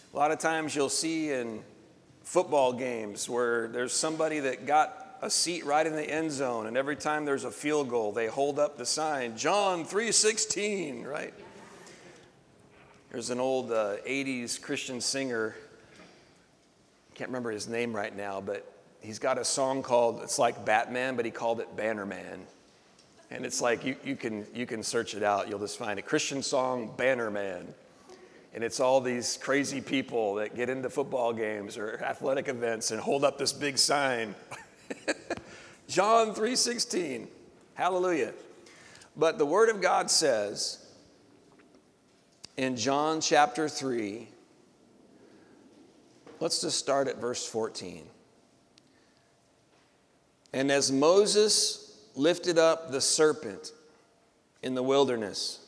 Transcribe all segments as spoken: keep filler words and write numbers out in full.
A lot of times you'll see in football games where there's somebody that got a seat right in the end zone, and every time there's a field goal, they hold up the sign, John three sixteen, right? There's an old uh, eighties Christian singer, can't remember his name right now, but he's got a song called, it's like Batman, but he called it Bannerman. And it's like, you, you can you can search it out, you'll just find a Christian song, Bannerman. And it's all these crazy people that get into football games or athletic events and hold up this big sign. John three sixteen, hallelujah. But the Word of God says in John chapter three, let's just start at verse fourteen. And as Moses lifted up the serpent in the wilderness.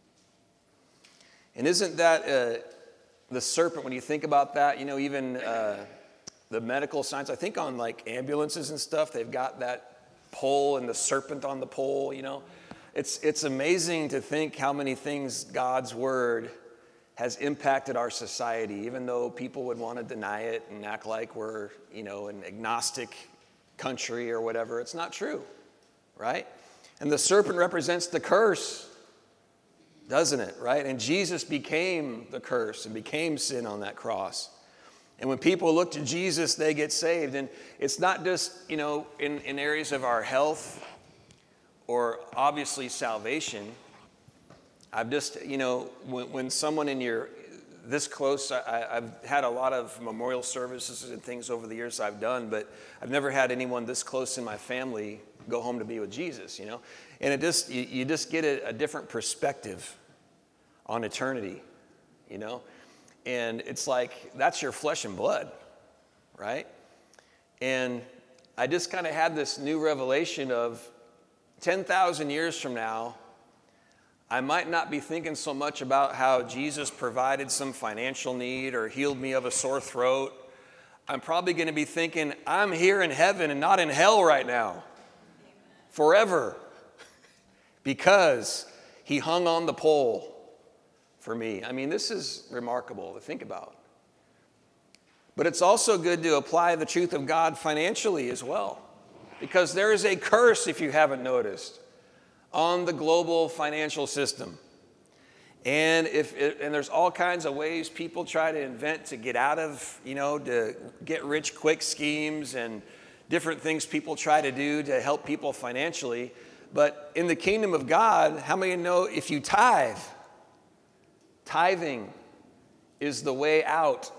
And isn't that uh, the serpent, when you think about that, you know, even uh, the medical science, I think on like ambulances and stuff, they've got that pole and the serpent on the pole, you know. It's, it's amazing to think how many things God's word has impacted our society, even though people would want to deny it and act like we're, you know, an agnostic country or whatever. It's not true, right? And the serpent represents the curse, doesn't it, right? And Jesus became the curse and became sin on that cross. And when people look to Jesus, they get saved. And it's not just, you know, in, in areas of our health or obviously salvation. I've just, you know, when, when someone in your, this close, I, I've had a lot of memorial services and things over the years I've done, but I've never had anyone this close in my family go home to be with Jesus, you know. And it just, you, you just get a, a different perspective on eternity, you know. And it's like, that's your flesh and blood, right? And I just kind of had this new revelation of ten thousand years from now, I might not be thinking so much about how Jesus provided some financial need or healed me of a sore throat. I'm probably going to be thinking, I'm here in heaven and not in hell right now, forever, because he hung on the pole for me. I mean, this is remarkable to think about. But it's also good to apply the truth of God financially as well, because there is a curse, if you haven't noticed, on the global financial system. And if it, and there's all kinds of ways people try to invent to get out of, you know, to get rich quick schemes and different things people try to do to help people financially. But in the kingdom of God, how many know if you tithe, tithing is the way out.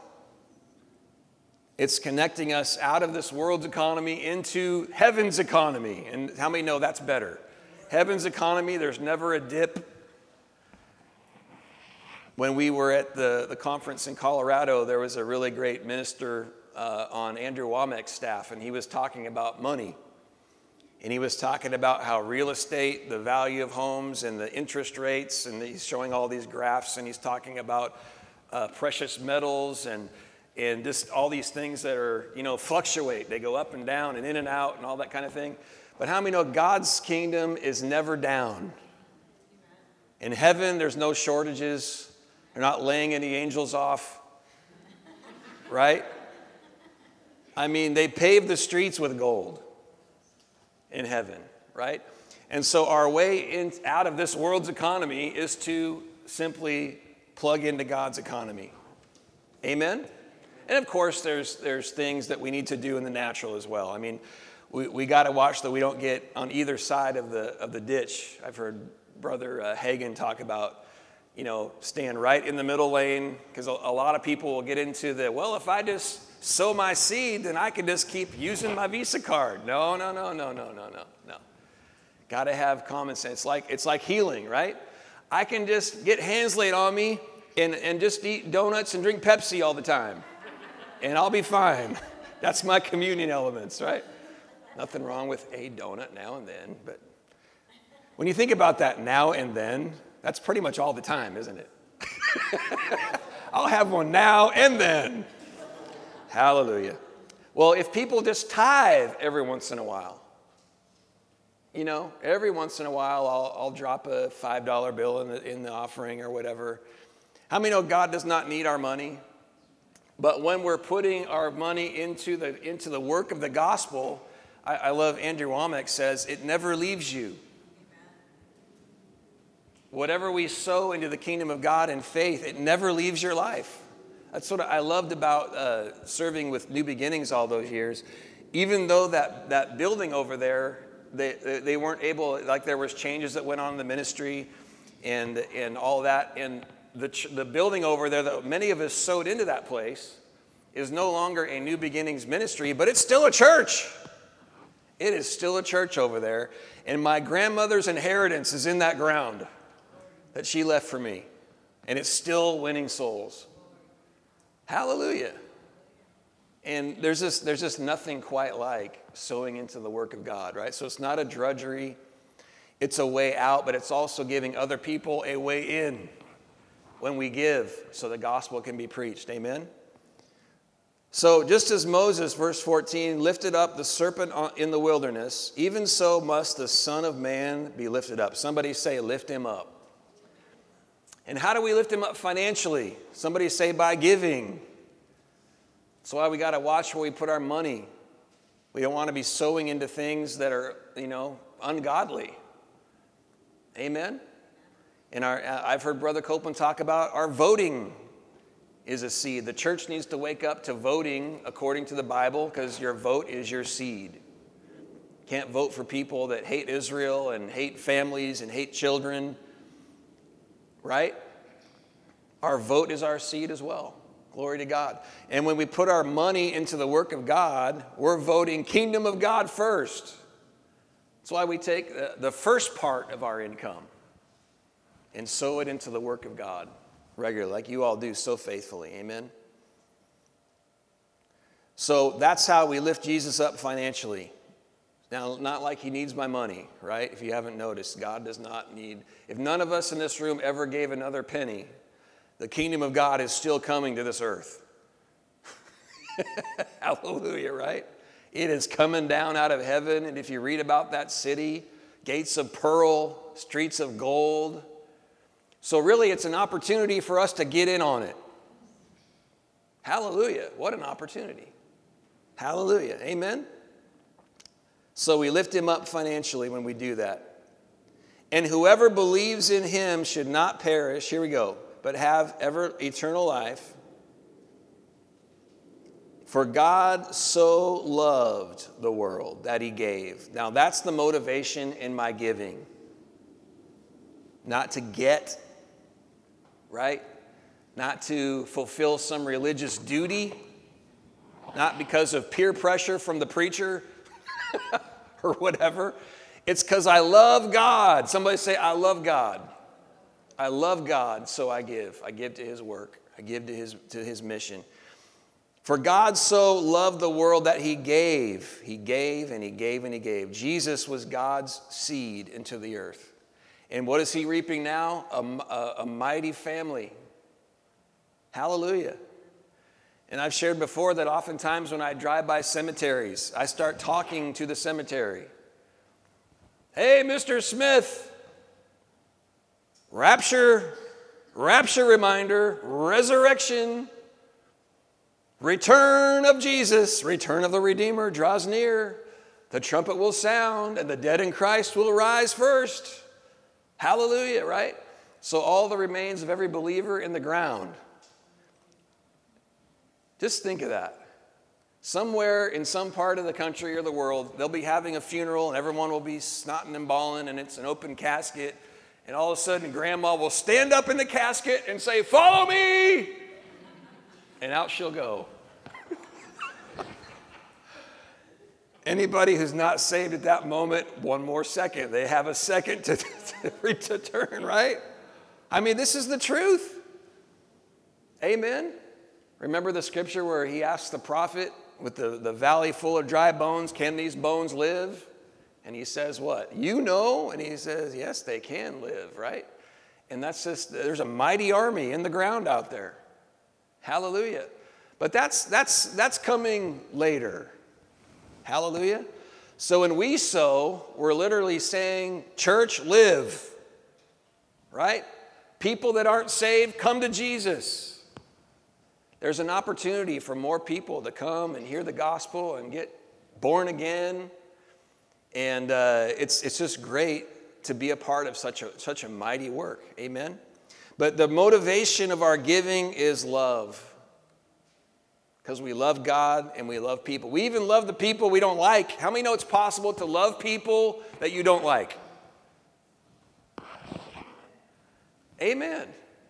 It's connecting us out of this world's economy into heaven's economy. And how many know that's better? Heaven's economy, there's never a dip. When we were at the, the conference in Colorado, there was a really great minister uh, on Andrew Wommack's staff, and he was talking about money. And he was talking about how real estate, the value of homes, and the interest rates, and he's showing all these graphs, and he's talking about uh, precious metals and and just all these things that are, you know, fluctuate. They go up and down and in and out and all that kind of thing. But how many know God's kingdom is never down? In heaven, there's no shortages. They're not laying any angels off, right? I mean, they pave the streets with gold in heaven, right? And so our way in, out of this world's economy is to simply plug into God's economy. Amen? And of course, there's there's things that we need to do in the natural as well. I mean, we, we got to watch that we don't get on either side of the of the ditch. I've heard Brother uh, Hagen talk about, you know, staying right in the middle lane, because a, a lot of people will get into the, well, if I just sow my seed, then I can just keep using my Visa card. No, no, no, no, no, no, no, no. Got to have common sense. It's like, it's like healing, right? I can just get hands laid on me and, and just eat donuts and drink Pepsi all the time, and I'll be fine. That's my communion elements, right? Nothing wrong with a donut now and then, but when you think about that now and then, that's pretty much all the time, isn't it? I'll have one now and then. Hallelujah. Well, if people just tithe every once in a while, you know, every once in a while I'll, I'll drop a five dollar bill in the, in the offering or whatever. How many know God does not need our money? But when we're putting our money into the into the work of the gospel, I, I love Andrew Womack says, it never leaves you. Whatever we sow into the kingdom of God in faith, it never leaves your life. That's what I loved about uh, serving with New Beginnings all those years. Even though that, that building over there, they they weren't able, like there was changes that went on in the ministry and and all that. And the the building over there that many of us sowed into that place is no longer a New Beginnings ministry, but it's still a church. It is still a church over there. And my grandmother's inheritance is in that ground that she left for me. And it's still winning souls. Hallelujah. And there's just, there's just nothing quite like sowing into the work of God, right? So it's not a drudgery. It's a way out, but it's also giving other people a way in when we give so the gospel can be preached. Amen? So just as Moses, verse fourteen, lifted up the serpent in the wilderness, even so must the Son of Man be lifted up. Somebody say, lift him up. And how do we lift him up financially? Somebody say, by giving. That's why we got to watch where we put our money. We don't want to be sowing into things that are, you know, ungodly. Amen? And our, I've heard Brother Copeland talk about our voting is a seed. The church needs to wake up to voting according to the Bible because your vote is your seed. Can't vote for people that hate Israel and hate families and hate children. Right? Our vote is our seed as well. Glory to God. And when we put our money into the work of God, we're voting kingdom of God first. That's why we take the, the first part of our income and sow it into the work of God regularly, like you all do so faithfully. Amen? So that's how we lift Jesus up financially. Now, not like he needs my money, right? If you haven't noticed, God does not need. If none of us in this room ever gave another penny, the kingdom of God is still coming to this earth. Hallelujah, right? It is coming down out of heaven. And if you read about that city, gates of pearl, streets of gold. So really, it's an opportunity for us to get in on it. Hallelujah. What an opportunity. Hallelujah. Amen. So we lift him up financially when we do that. And whoever believes in him should not perish, here we go, but have ever eternal life. For God so loved the world that he gave. Now that's the motivation in my giving. Not to get, right? Not to fulfill some religious duty. Not because of peer pressure from the preacher. Or whatever. It's because I love God. Somebody say, I love God. I love God, so I give. I give to his work. I give to his, to his mission. For God so loved the world that he gave. He gave and he gave and he gave. Jesus was God's seed into the earth. And what is he reaping now? A, a, a mighty family. Hallelujah. And I've shared before that oftentimes when I drive by cemeteries, I start talking to the cemetery. Hey, Mister Smith, rapture, rapture reminder, resurrection, return of Jesus, return of the Redeemer draws near. The trumpet will sound and the dead in Christ will rise first. Hallelujah, right? So all the remains of every believer in the ground. Just think of that. Somewhere in some part of the country or the world, they'll be having a funeral and everyone will be snotting and bawling and it's an open casket. And all of a sudden, grandma will stand up in the casket and say, follow me! And out she'll go. Anybody who's not saved at that moment, one more second. They have a second to, to, to turn, right? I mean, this is the truth. Amen? Remember the scripture where he asked the prophet with the, the valley full of dry bones, can these bones live? And he says what? You know? And he says, yes, they can live, right? And that's just, there's a mighty army in the ground out there. Hallelujah. But that's that's that's coming later. Hallelujah. So when we sow, we're literally saying, church, live. Right? People that aren't saved, come to Jesus. There's an opportunity for more people to come and hear the gospel and get born again. And uh, it's, it's just great to be a part of such a, such a mighty work. Amen? But the motivation of our giving is love. Because we love God and we love people. We even love the people we don't like. How many know it's possible to love people that you don't like? Amen.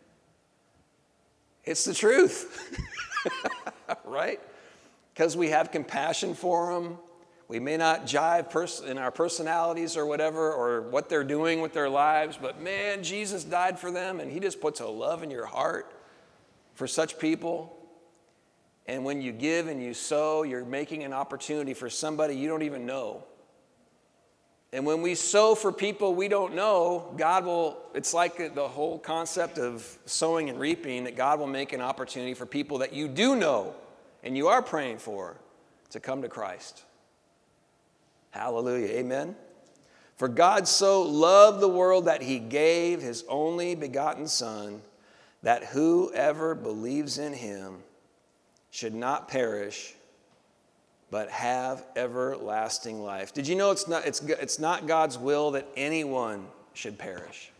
It's the truth. Right? Because we have compassion for them. We may not jive pers- in our personalities or whatever, or what they're doing with their lives, but man, Jesus died for them, and he just puts a love in your heart for such people. And when you give and you sow, you're making an opportunity for somebody you don't even know. And when we sow for people we don't know, God will, it's like the whole concept of sowing and reaping, that God will make an opportunity for people that you do know and you are praying for to come to Christ. Hallelujah. Amen. For God so loved the world that he gave his only begotten Son, that whoever believes in him should not perish, but have everlasting life. Did you know it's not, it's, it's not God's will that anyone should perish?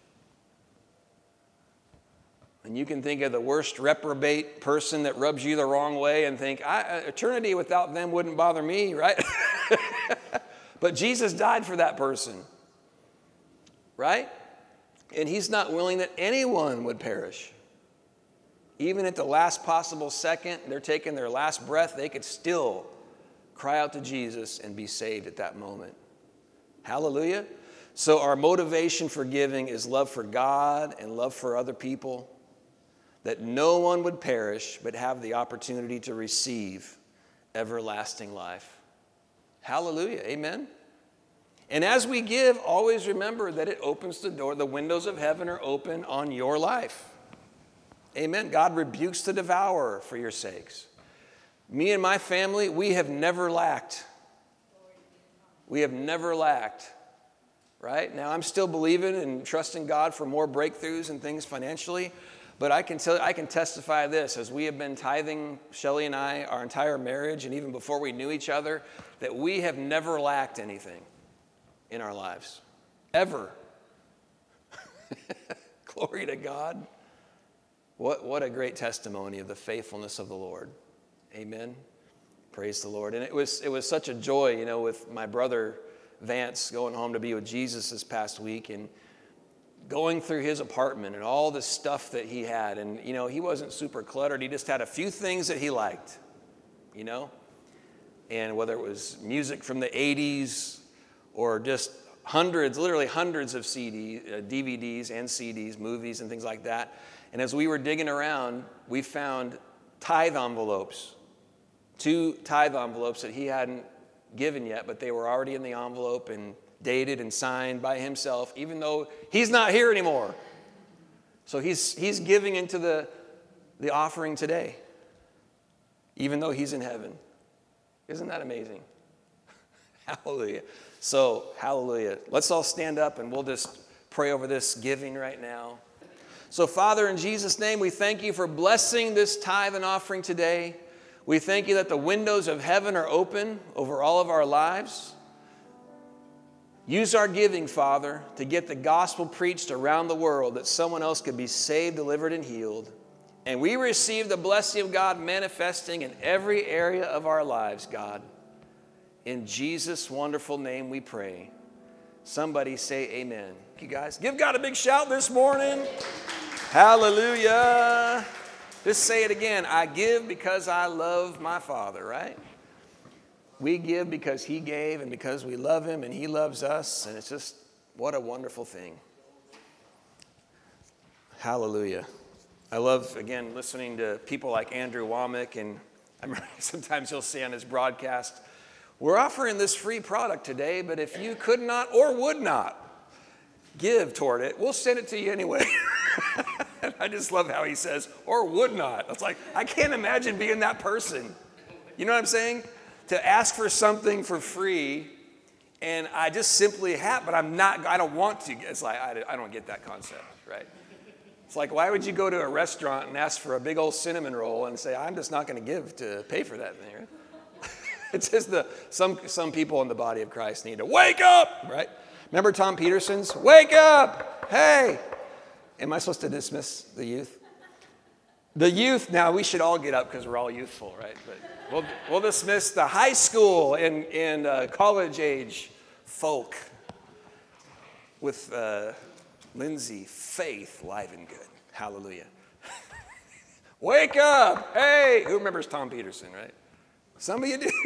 And you can think of the worst reprobate person that rubs you the wrong way and think, I, eternity without them wouldn't bother me, right? But Jesus died for that person, right? And he's not willing that anyone would perish. Even at the last possible second, they're taking their last breath, they could still cry out to Jesus and be saved at that moment. Hallelujah. So our motivation for giving is love for God and love for other people, that no one would perish but have the opportunity to receive everlasting life. Hallelujah. Amen. And as we give, always remember that it opens the door. The windows of heaven are open on your life. Amen. God rebukes the devourer for your sakes. Me and my family, we have never lacked. We have never lacked. Right? Now, I'm still believing and trusting God for more breakthroughs and things financially. But I can tell, I can testify this, as we have been tithing, Shelley and I, our entire marriage, and even before we knew each other, that we have never lacked anything in our lives. Ever. Glory to God. What, what a great testimony of the faithfulness of the Lord. Amen. Praise the Lord. And it was, it was such a joy, you know, with my brother Vance going home to be with Jesus this past week, and going through his apartment and all the stuff that he had. And, you know, he wasn't super cluttered. He just had a few things that he liked, you know. And whether it was music from the eighties or just hundreds, literally hundreds of C Ds, uh, D V Ds and C Ds, movies and things like that. And as we were digging around, we found tithe envelopes, two tithe envelopes that he hadn't given yet, but they were already in the envelope and dated and signed by himself, even though he's not here anymore. So he's he's giving into the, the offering today, even though he's in heaven. Isn't that amazing? Hallelujah. So, hallelujah. Let's all stand up and we'll just pray over this giving right now. So, Father, in Jesus' name, we thank you for blessing this tithe and offering today. We thank you that the windows of heaven are open over all of our lives. Use our giving, Father, to get the gospel preached around the world, that someone else could be saved, delivered, and healed. And we receive the blessing of God manifesting in every area of our lives, God. In Jesus' wonderful name we pray. Somebody say amen. Thank you, guys. Give God a big shout this morning. Hallelujah. Just say it again. I give because I love my Father, right? We give because he gave and because we love him and he loves us. And it's just, what a wonderful thing. Hallelujah. I love, again, listening to people like Andrew Womack. And I remember sometimes he'll say on his broadcast, we're offering this free product today, but if you could not or would not give toward it, we'll send it to you anyway. I just love how he says, or would not. It's like, I can't imagine being that person. You know what I'm saying? To ask for something for free, and I just simply have, but I'm not, I don't want to. It's like, I, I don't get that concept, right? It's like, why would you go to a restaurant and ask for a big old cinnamon roll and say, I'm just not going to give to pay for that thing, right? It's just the, some, some people in the body of Christ need to wake up, right? Remember Tom Peterson's, wake up, hey. Am I supposed to dismiss the youth? The youth, now we should all get up because we're all youthful, right? But we'll, we'll dismiss the high school and, and uh, college age folk with uh, Lindsay, Faith, live and good. Hallelujah. Wake up, hey. Who remembers Tom Peterson, right? Some of you do.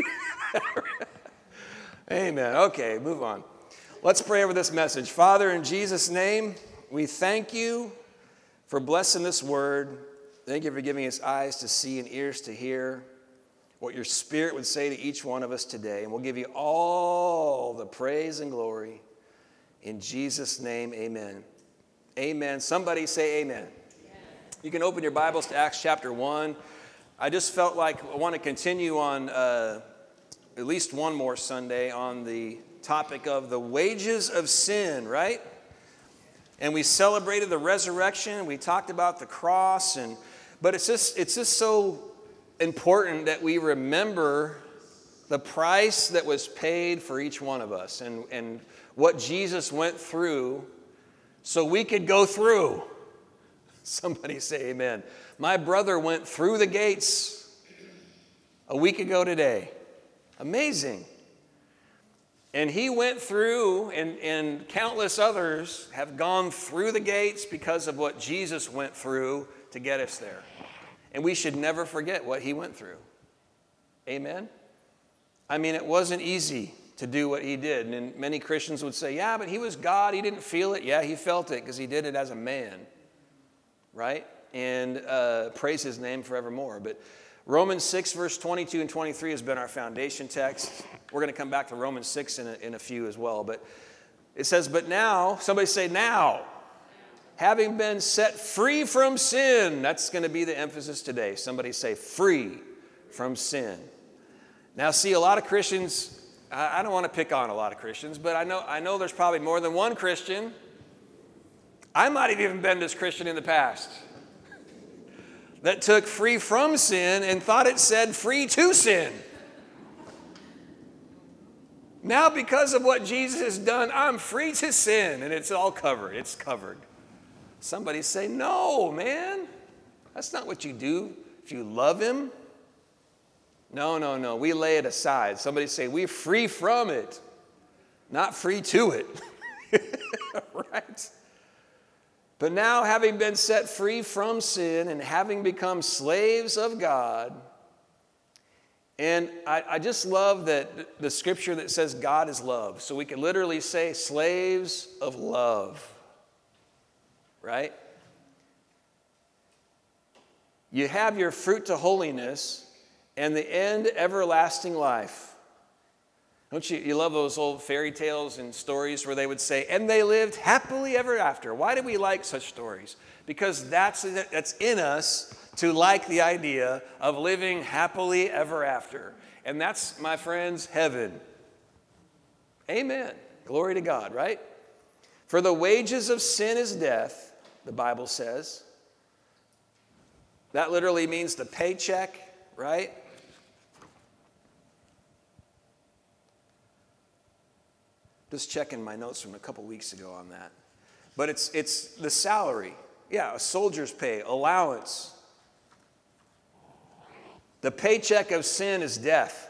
Amen. Okay, move on. Let's pray over this message. Father, in Jesus' name, we thank you for blessing this word. Thank you for giving us eyes to see and ears to hear what your Spirit would say to each one of us today. And we'll give you all the praise and glory. In Jesus' name, amen. Amen. Somebody say amen. Yes. You can open your Bibles to Acts chapter one. I just felt like I want to continue on uh, at least one more Sunday on the topic of the wages of sin, right? And we celebrated the resurrection. We talked about the cross, and but it's just it's just so important that we remember the price that was paid for each one of us, and and what Jesus went through, so we could go through. Somebody say amen. My brother went through the gates a week ago today. Amazing. And he went through, and, and countless others have gone through the gates because of what Jesus went through to get us there. And we should never forget what he went through. Amen? I mean, it wasn't easy to do what he did. And many Christians would say, yeah, but he was God. He didn't feel it. Yeah, he felt it because he did it as a man. Right? And uh, praise his name forevermore. But Romans six, verse twenty-two and twenty-three has been our foundation text. We're going to come back to Romans six in a, in a few as well. But it says, but now, somebody say now, having been set free from sin. That's going to be the emphasis today. Somebody say free from sin. Now, see, a lot of Christians, I, I don't want to pick on a lot of Christians, but I know, I know there's probably more than one Christian. I might have even been this Christian in the past that took free from sin and thought it said free to sin. Now, because of what Jesus has done, I'm free to sin, and it's all covered. It's covered. Somebody say, no, man. That's not what you do if you love him. No, no, no. We lay it aside. Somebody say, we're free from it, not free to it. Right? But now, having been set free from sin and having become slaves of God, and I, I just love that the scripture that says God is love. So we can literally say slaves of love, right? You have your fruit to holiness and the end everlasting life. Don't you, you love those old fairy tales and stories where they would say, and they lived happily ever after. Why do we like such stories? Because that's, that's in us to like the idea of living happily ever after. And that's, my friends, heaven. Amen. Glory to God, right? For the wages of sin is death, the Bible says. That literally means the paycheck, right? Just checking my notes from a couple weeks ago on that. But it's it's the salary. Yeah, a soldier's pay, allowance. The paycheck of sin is death.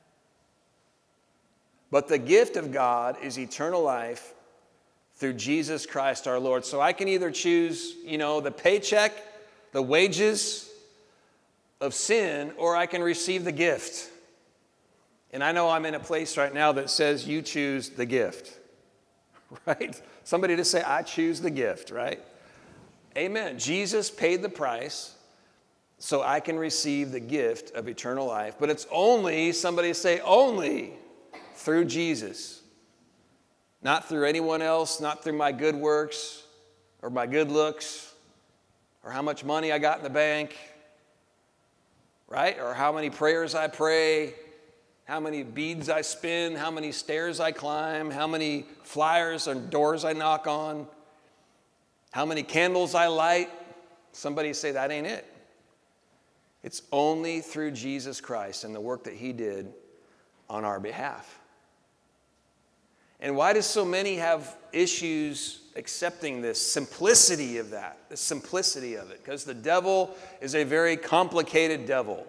But the gift of God is eternal life through Jesus Christ our Lord. So I can either choose, you know, the paycheck, the wages of sin, or I can receive the gift. And I know I'm in a place right now that says you choose the gift, right? Somebody to say, I choose the gift, right? Amen. Jesus paid the price so I can receive the gift of eternal life. But it's only, somebody say, only through Jesus. Not through anyone else, not through my good works or my good looks or how much money I got in the bank, right? Or how many prayers I pray, how many beads I spin, how many stairs I climb, how many flyers and doors I knock on, how many candles I light, Somebody say that ain't it. It's only through Jesus Christ and the work that he did on our behalf. And why do so many have issues accepting this simplicity of that, the simplicity of it? Because the devil is a very complicated devil.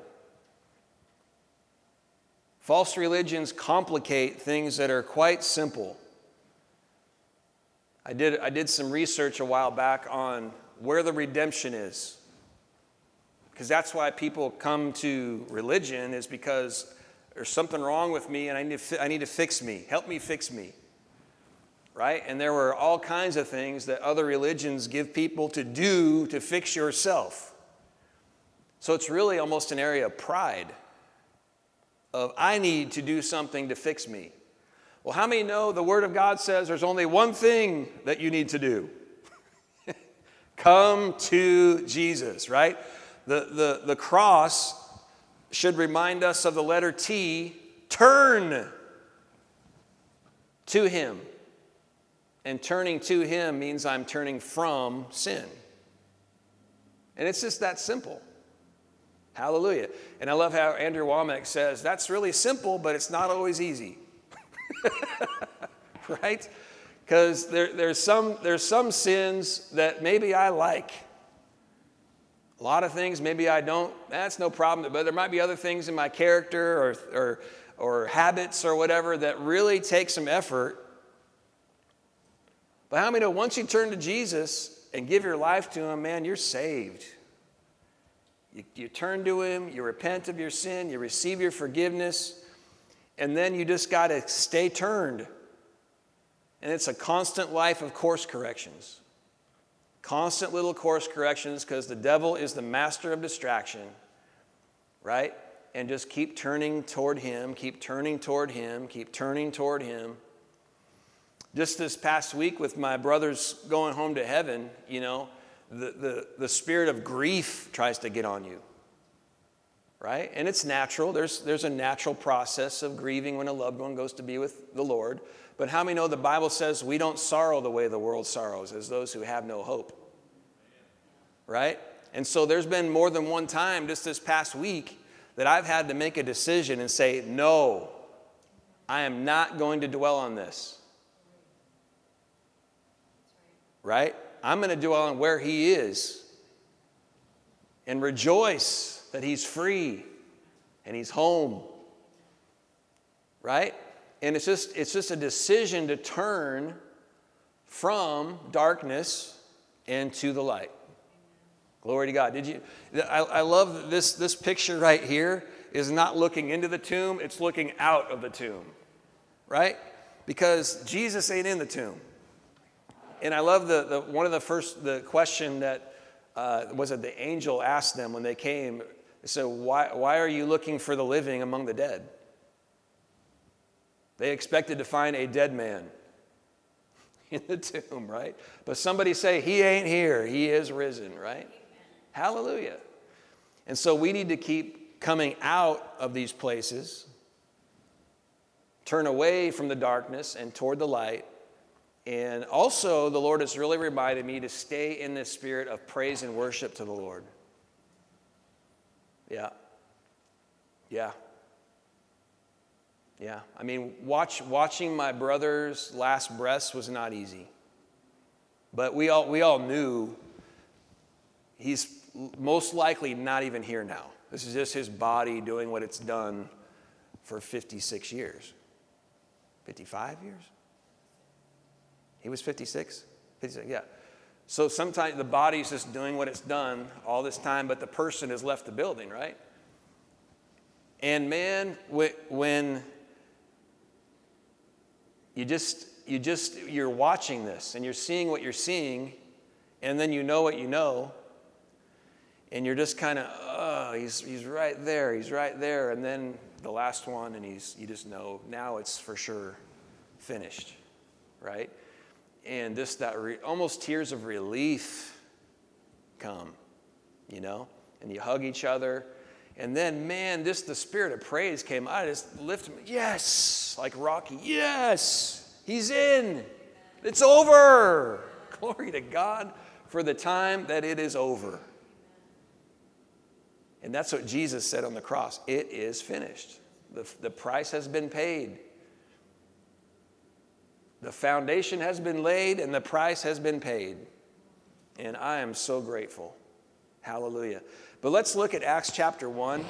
False religions complicate things that are quite simple. I did, I did some research a while back on where the redemption is. Because that's why people come to religion, is because there's something wrong with me and I need to, I need to fix me. Help me fix me. Right? And there were all kinds of things that other religions give people to do to fix yourself. So it's really almost an area of pride. Of, I need to do something to fix me. Well, how many know the Word of God says there's only one thing that you need to do? Come to Jesus, right? The, the, the cross should remind us of the letter T, turn to him. And turning to him means I'm turning from sin. And it's just that simple. Hallelujah. And I love how Andrew Womack says, that's really simple, but it's not always easy. Right? Because there, there's some, there's some sins that maybe I like. A lot of things maybe I don't. That's no problem. But there might be other things in my character or, or, or habits or whatever that really take some effort. But how many know once you turn to Jesus and give your life to him, man, you're saved. You, you turn to him, you repent of your sin, you receive your forgiveness, and then you just got to stay turned. And it's a constant life of course corrections. Constant little course corrections, because the devil is the master of distraction, right? And just keep turning toward him, keep turning toward him, keep turning toward him. Just this past week with my brothers going home to heaven, you know, the, the, the spirit of grief tries to get on you, right? And it's natural. There's, there's a natural process of grieving when a loved one goes to be with the Lord. But how many know the Bible says we don't sorrow the way the world sorrows, as those who have no hope, right? And so there's been more than one time just this past week that I've had to make a decision and say, no, I am not going to dwell on this. Right? I'm going to dwell on where he is and rejoice that he's free and he's home. Right? And it's just it's just a decision to turn from darkness into the light. Glory to God. Did you? I, I love this, this picture right here is not looking into the tomb, it's looking out of the tomb. Right? Because Jesus ain't in the tomb. And I love the, the one of the first, the question that, uh, was it the angel asked them when they came. They said, why, why are you looking for the living among the dead? They expected to find a dead man in the tomb, right? But somebody say, he ain't here, he is risen, right? Hallelujah. And so we need to keep coming out of these places, turn away from the darkness and toward the light. And also, the Lord has really reminded me to stay in this spirit of praise and worship to the Lord. Yeah. Yeah. Yeah. I mean, watch, watching my brother's last breaths was not easy. But we all, we all knew he's most likely not even here now. This is just his body doing what it's done for fifty-six years. fifty-five years? He was fifty-six? fifty-six, yeah. So sometimes the body's just doing what it's done all this time, but the person has left the building, right? And man, when you just, you just, you're watching this and you're seeing what you're seeing, and then you know what you know, and you're just kind of, oh, he's, he's right there, he's right there. And then the last one, and he's, you just know, now it's for sure finished, right? And just that re- almost tears of relief come, you know, and you hug each other. And then, man, just the spirit of praise came. I just lifted him. Yes, like Rocky. Yes, he's in. It's over. Glory to God for the time that it is over. And that's what Jesus said on the cross. It is finished. The, the price has been paid. The foundation has been laid and the price has been paid. And I am so grateful. Hallelujah. But let's look at Acts chapter one.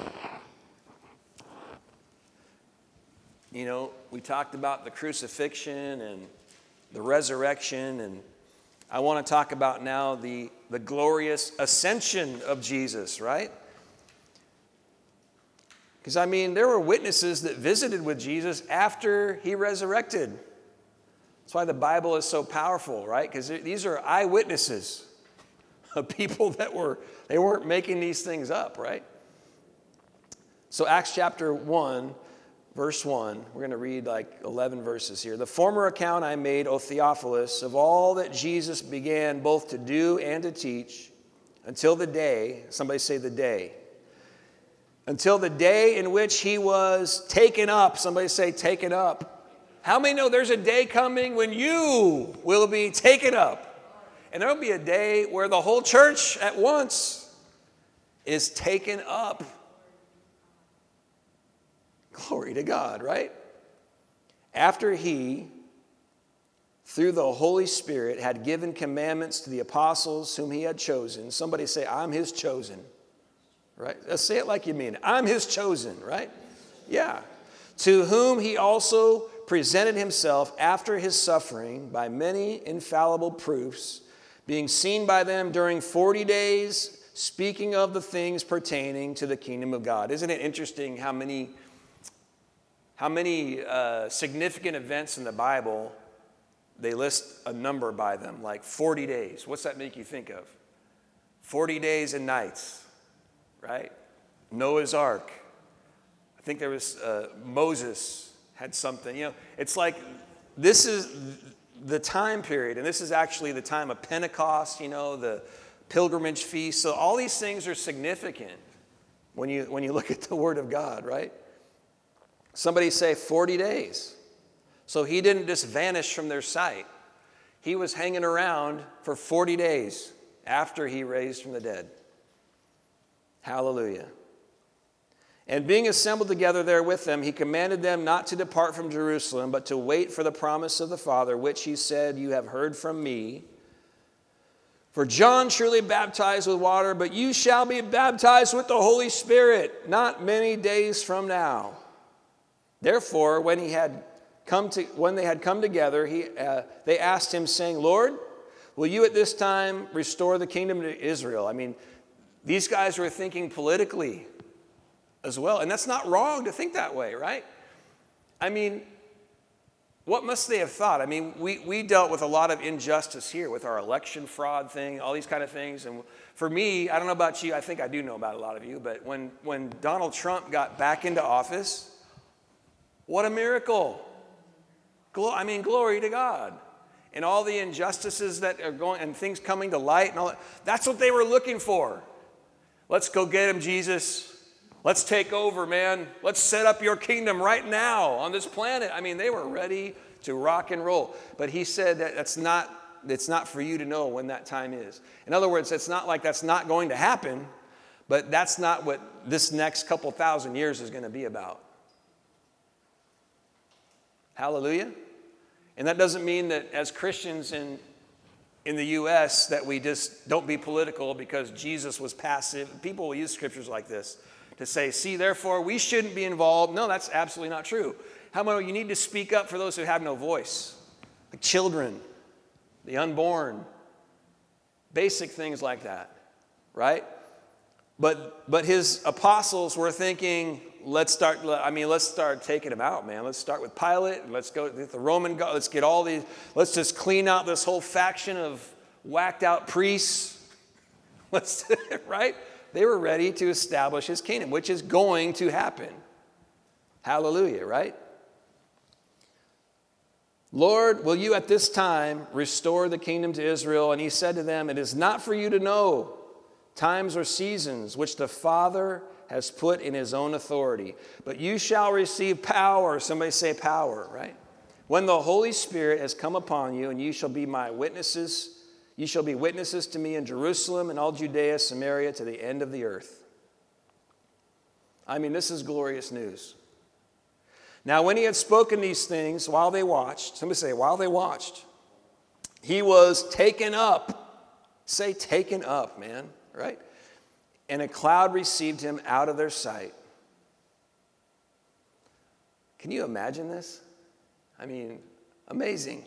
You know, we talked about the crucifixion and the resurrection, and I want to talk about now the, the glorious ascension of Jesus, right? Because, I mean, there were witnesses that visited with Jesus after he resurrected. That's why the Bible is so powerful, right? Because these are eyewitnesses of people that were, they weren't making these things up, right? So Acts chapter one, verse one, we're going to read like eleven verses here. The former account I made, O Theophilus, of all that Jesus began both to do and to teach until the day, somebody say the day, until the day in which he was taken up. Somebody say taken up. How many know there's a day coming when you will be taken up? And there will be a day where the whole church at once is taken up. Glory to God, right? After he, through the Holy Spirit, had given commandments to the apostles whom he had chosen. Somebody say, I'm his chosen. Right? Let's say it like you mean it. I'm his chosen, right? Yeah. To whom he also presented himself after his suffering by many infallible proofs, being seen by them during forty days, speaking of the things pertaining to the kingdom of God. Isn't it interesting how many, how many uh, significant events in the Bible, they list a number by them, like forty days. What's that make you think of? forty days and nights, right? Noah's Ark. I think there was, uh, Moses had something. You know, it's like this is the time period, and this is actually the time of Pentecost, you know, the pilgrimage feast. So all these things are significant when you when you look at the Word of God, right? Somebody say forty days. So he didn't just vanish from their sight. He was hanging around for forty days after he raised from the dead. Hallelujah. And being assembled together there with them, he commanded them not to depart from Jerusalem, but to wait for the promise of the Father, which he said, you have heard from me. For John surely baptized with water, but you shall be baptized with the Holy Spirit not many days from now. Therefore, when he had come to, when they had come together, he, uh, they asked him, saying, Lord, will you at this time restore the kingdom to Israel? I mean, these guys were thinking politically as well. And that's not wrong to think that way, right? I mean, what must they have thought? I mean, we, we dealt with a lot of injustice here with our election fraud thing, all these kind of things. And for me, I don't know about you, I think I do know about a lot of you, but when, when Donald Trump got back into office, what a miracle. Glo- I mean, glory to God. And all the injustices that are going, and things coming to light and all that, that's what they were looking for. Let's go get him, Jesus. Let's take over, man. Let's set up your kingdom right now on this planet. I mean, they were ready to rock and roll. But he said that that's not, it's not for you to know when that time is. In other words, it's not like that's not going to happen, but that's not what this next couple thousand years is going to be about. Hallelujah. And that doesn't mean that as Christians in, in the U S that we just don't be political because Jesus was passive. People will use scriptures like this to say, see, therefore, we shouldn't be involved. No, that's absolutely not true. How about you need to speak up for those who have no voice? Like children, the unborn, basic things like that, right? But but his apostles were thinking, let's start, I mean, let's start taking them out, man. Let's start with Pilate, and let's go with the Roman God. Let's get all these, let's just clean out this whole faction of whacked out priests. Let's, right? They were ready to establish his kingdom, which is going to happen. Hallelujah, right? Lord, will you at this time restore the kingdom to Israel? And he said to them, it is not for you to know times or seasons which the Father has put in his own authority, but you shall receive power. Somebody say power, right? When the Holy Spirit has come upon you, and you shall be my witnesses. You shall be witnesses to me in Jerusalem and all Judea, Samaria, to the end of the earth. I mean, this is glorious news. Now, when he had spoken these things while they watched, somebody say, while they watched, he was taken up. Say, taken up, man, right? And a cloud received him out of their sight. Can you imagine this? I mean, amazing.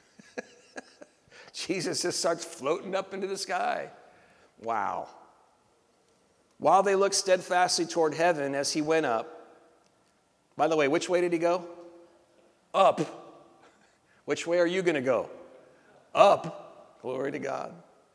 Jesus just starts floating up into the sky. Wow. While they looked steadfastly toward heaven as he went up. By the way, which way did he go? Up. Which way are you going to go? Up. Glory to God.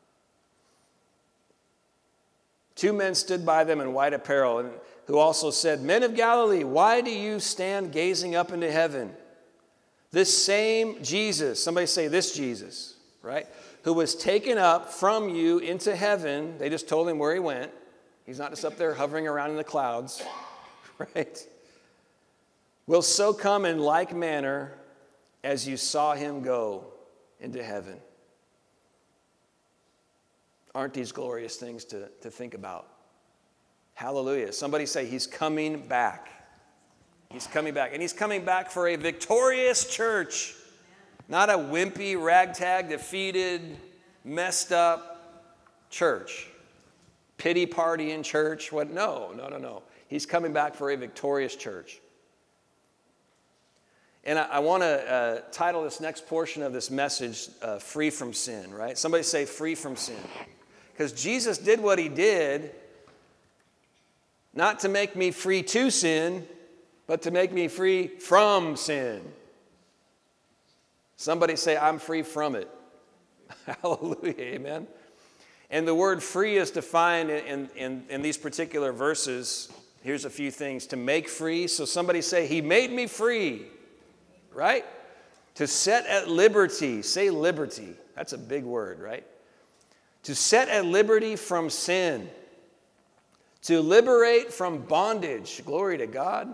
Two men stood by them in white apparel, and who also said, Men of Galilee, why do you stand gazing up into heaven? This same Jesus, somebody say this Jesus, right? Who was taken up from you into heaven. They just told him where he went. He's not just up there hovering around in the clouds, right? Will so come in like manner as you saw him go into heaven. Aren't these glorious things to, to think about? Hallelujah. Somebody say he's coming back. He's coming back. And he's coming back for a victorious church. Not a wimpy, ragtag, defeated, messed up church. Pity party in church. What? No, no, no, no. He's coming back for a victorious church. And I, I want to uh, title this next portion of this message, uh, Free from Sin, right? Somebody say free from sin. Because Jesus did what he did, not to make me free to sin, but to make me free from sin. Somebody say, I'm free from it. Hallelujah, amen. And the word free is defined in, in, in these particular verses. Here's a few things. To make free. So somebody say, he made me free. Right? To set at liberty. Say liberty. That's a big word, right? To set at liberty from sin. To liberate from bondage. Glory to God.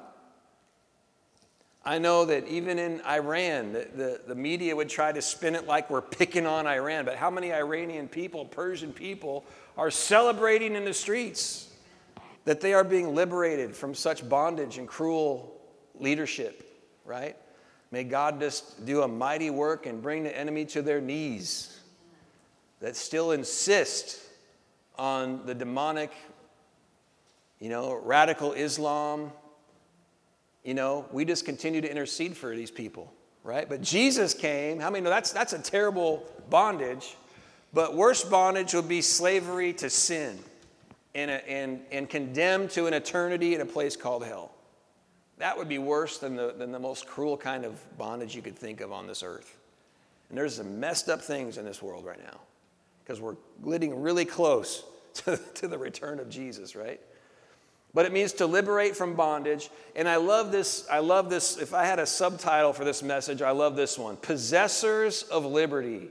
I know that even in Iran, the, the, the media would try to spin it like we're picking on Iran. But how many Iranian people, Persian people, are celebrating in the streets that they are being liberated from such bondage and cruel leadership, right? May God just do a mighty work and bring the enemy to their knees that still insist on the demonic, you know, radical Islam. You know, we just continue to intercede for these people, right? But Jesus came. How many know that's, that's a terrible bondage? But worse bondage would be slavery to sin and, a, and, and condemned to an eternity in a place called hell. That would be worse than the, than the most cruel kind of bondage you could think of on this earth. And there's some messed up things in this world right now because we're getting really close to, to the return of Jesus, right? But it means to liberate from bondage. And I love this. I love this. If I had a subtitle for this message, I love this one. Possessors of liberty.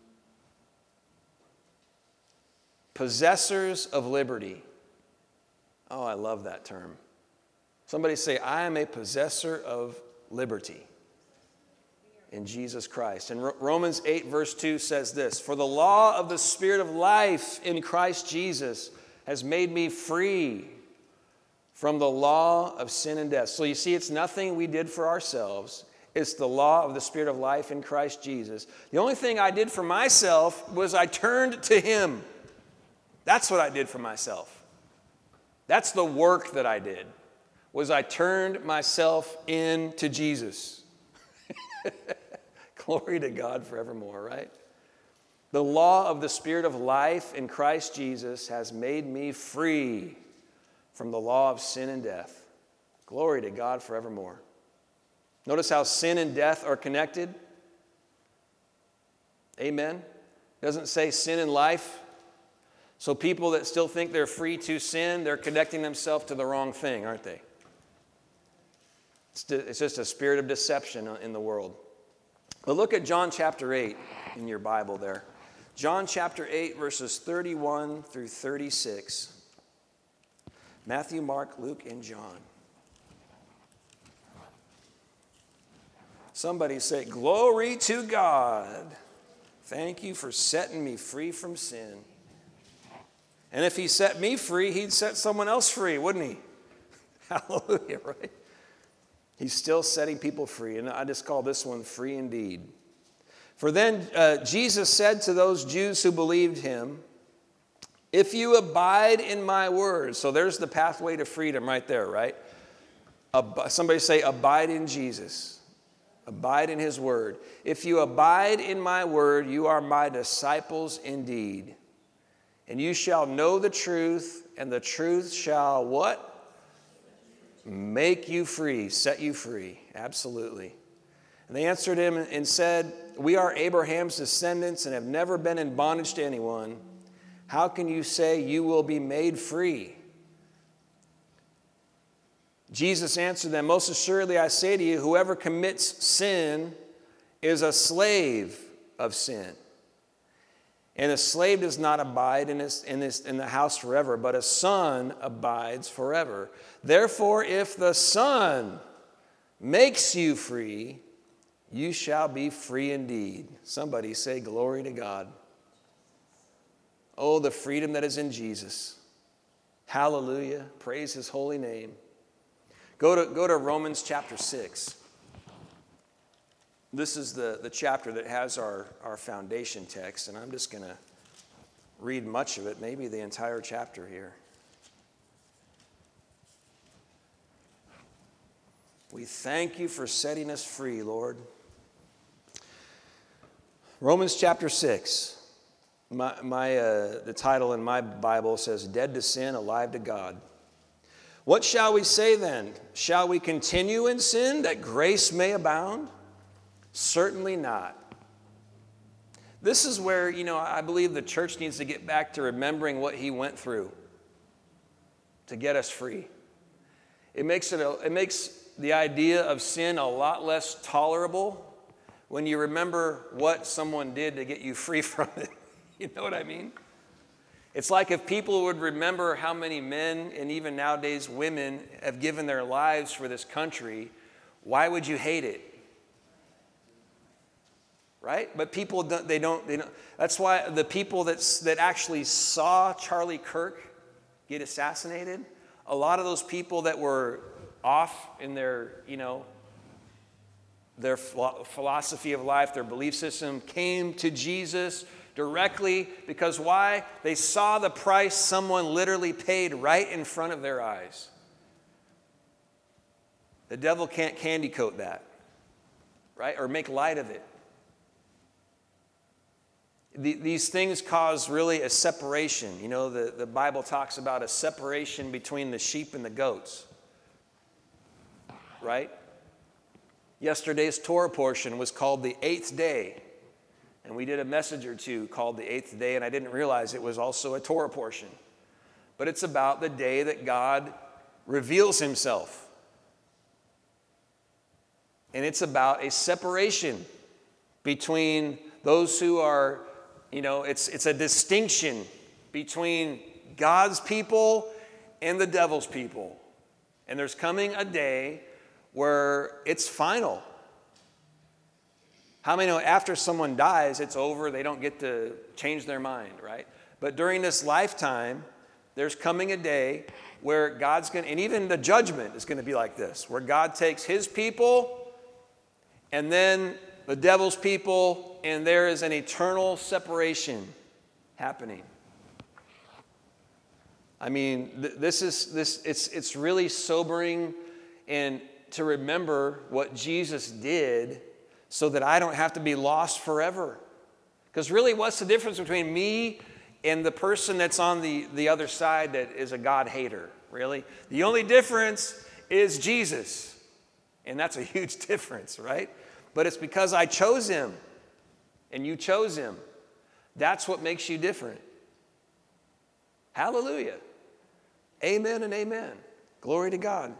Possessors of liberty. Oh, I love that term. Somebody say, I am a possessor of liberty in Jesus Christ. And Romans eight verse two says this, for the law of the Spirit of life in Christ Jesus has made me free from the law of sin and death. So you see, it's nothing we did for ourselves. It's the law of the Spirit of life in Christ Jesus. The only thing I did for myself was I turned to Him. That's what I did for myself. That's the work that I did, was I turned myself into Jesus. Glory to God forevermore, right? The law of the Spirit of life in Christ Jesus has made me free from the law of sin and death. Glory to God forevermore. Notice how sin and death are connected. Amen. It doesn't say sin and life. So people that still think they're free to sin, they're connecting themselves to the wrong thing, aren't they? It's just a spirit of deception in the world. But look at John chapter eight in your Bible there. John chapter eight, verses thirty-one through thirty-six. Matthew, Mark, Luke, and John. Somebody say, glory to God. Thank you for setting me free from sin. And if He set me free, He'd set someone else free, wouldn't He? Hallelujah, right? He's still setting people free, and I just call this one free indeed. For then uh, Jesus said to those Jews who believed him, if you abide in my word, so there's the pathway to freedom right there, right? Ab- somebody say, abide in Jesus. Abide in his word. If you abide in my word, you are my disciples indeed. And you shall know the truth, and the truth shall what? Make you free, set you free. Absolutely. And they answered him and said, we are Abraham's descendants and have never been in bondage to anyone. How can you say you will be made free? Jesus answered them, most assuredly I say to you, whoever commits sin is a slave of sin. And a slave does not abide in, his, in, his, in the house forever, but a son abides forever. Therefore, if the Son makes you free, you shall be free indeed. Somebody say, glory to God. Oh, the freedom that is in Jesus. Hallelujah. Praise his holy name. Go to, go to Romans chapter six. This is the, the chapter that has our, our foundation text, and I'm just going to read much of it, maybe the entire chapter here. We thank you for setting us free, Lord. Romans chapter six. My, my, uh, the title in my Bible says, Dead to Sin, Alive to God. What shall we say then? Shall we continue in sin that grace may abound? Certainly not. This is where, you know, I believe the church needs to get back to remembering what he went through to get us free. It makes it, a, it makes the idea of sin a lot less tolerable when you remember what someone did to get you free from it. You know what I mean? It's like if people would remember how many men and even nowadays women have given their lives for this country, why would you hate it? Right? But people, don't, they don't, they don't. That's why the people that's, that actually saw Charlie Kirk get assassinated, a lot of those people that were off in their, you know, their philosophy of life, their belief system, came to Jesus directly because why? They saw the price someone literally paid right in front of their eyes. The devil can't candy coat that, right? Or make light of it. The, these things cause really a separation. You know, the, the Bible talks about a separation between the sheep and the goats, right? Yesterday's Torah portion was called the eighth day. And we did a message or two called the eighth day, and I didn't realize it was also a Torah portion. But it's about the day that God reveals himself. And it's about a separation between those who are, you know, it's, it's a distinction between God's people and the devil's people. And there's coming a day where it's final. How many know after someone dies, it's over, they don't get to change their mind, right? But during this lifetime, there's coming a day where God's going to, and even the judgment is going to be like this, where God takes his people and then the devil's people, and there is an eternal separation happening. I mean, th- this is, this, it's, it's really sobering and to remember what Jesus did so that I don't have to be lost forever. Because really, what's the difference between me and the person that's on the, the other side that is a God hater, really? The only difference is Jesus. And that's a huge difference, right? But it's because I chose him and you chose him. That's what makes you different. Hallelujah. Amen and amen. Glory to God.